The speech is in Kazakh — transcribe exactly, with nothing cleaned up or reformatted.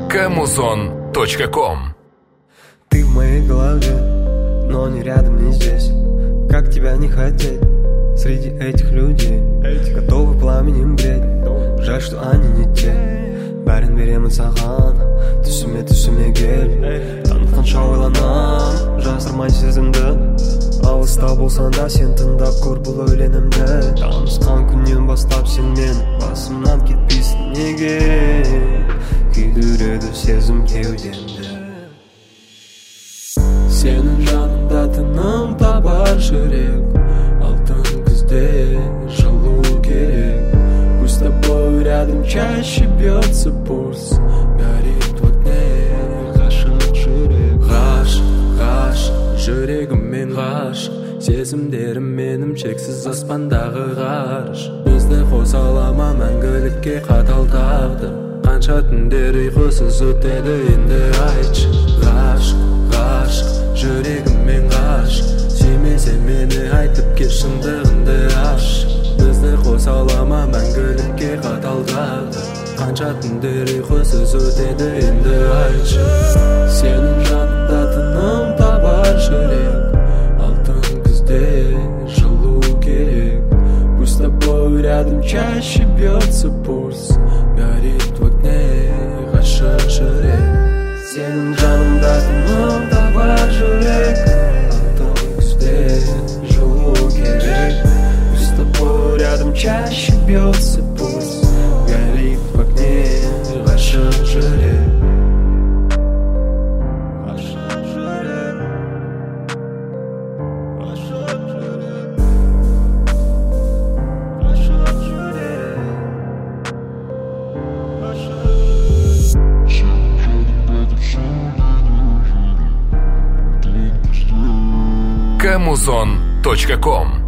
камузон точка ком. Ты в моей голове, но не рядом, не здесь. Как тебя не хотеть среди этих людей, готовы пламенем греть. Жаль, что они не те. Бәрін беремін саған, түсіме түсіме кел. Танытқан ойланам, жасырмай сезімді. Алыста болсан да сен тыңдап көр бұл өлеңімді. Танысқан күннен бастап сен мен басымнан кетпейсің неге? Күйдіреді сезім кеудемді. Сенің жаныңда тыным табар жүрек, алтын күзде жылу керек. Пусть с тобой рядом чаще бьется пульс, горит в окне ғашық жүрек. Ғаш, ғаш, жүрегім мен ғаш, сезімдерім менің шексіз аспандағы ғарыш. Бізді қоса алама мәңгілікке қатал тағдыр. Қанша түндер ұйқысыз өтеді енді айтшы. Ғаш, ғаш, жүрегім мен ғаш, сүймесе мені айтып кел шындығыңды аш. Бізді қоса алама мәңгілікке қатал тағдыр. Қанша түндер ұйқысыз өтеді енді айтшы. Сенің жаныңда тыным табар жүрек, алтын күзде жылу керек. Пусть с тобой рядом чаще бьется пульс, горит в окне ғашық жүрек. Сенің жаныңда тыным табар жүрек, алтын күзде жылу керек. Пусть с тобой рядом чаще бьется пульс, горит в окне ғашық жүрек. Ғашық жүрек, ғашық жүрек, ғашық жүрек, ғашық жүрек. камузон точка ком.